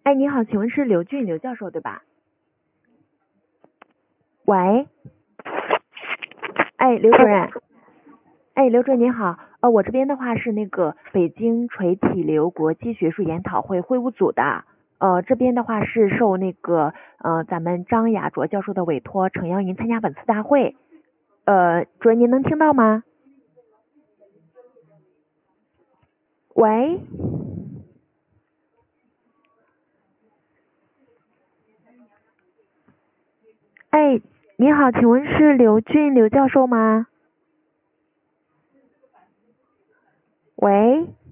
哎，你好，请问是刘俊刘教授对吧？喂，哎，刘主任，哎，刘主任您好，我这边的话是那个北京垂体瘤国际学术研讨会会务组的，这边的话是受那个咱们张雅卓教授的委托，诚邀您参加本次大会，主任您能听到吗？喂，哎，你好，请问是刘俊刘教授吗？喂。